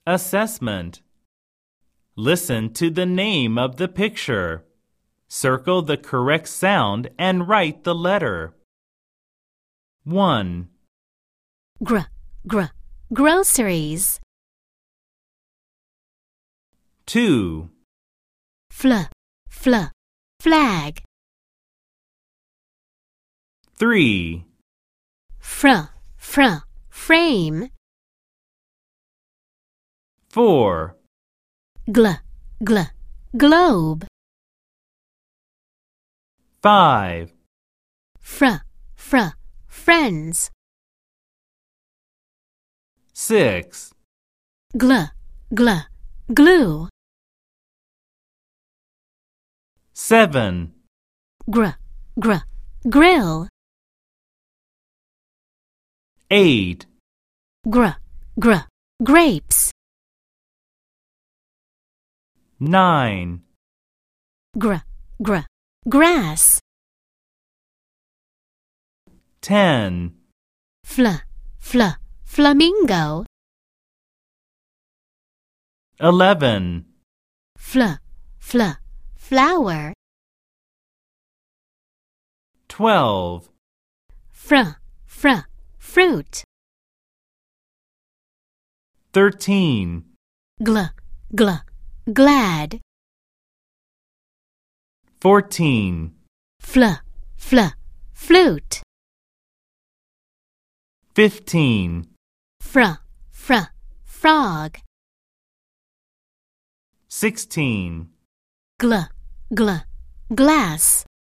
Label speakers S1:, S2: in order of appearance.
S1: Assessment. Listen to the name of the picture. Circle the correct sound and write the letter. 1.
S2: Groceries.
S1: 2.
S2: Flag.
S1: 3.
S2: Frame.
S1: 4.
S2: Globe.
S1: 5.
S2: Friends.
S1: 6.
S2: Glue.
S1: 7.
S2: Grill.
S1: 8.
S2: Grapes.
S1: 9.
S2: Grass.
S1: 10.
S2: Flamingo.
S1: 11.
S2: Flower.
S1: 12.
S2: Fruit.
S1: 13.
S2: Glad.
S1: 14.
S2: Flute.
S1: 15.
S2: Frog.
S1: 16.
S2: Glass.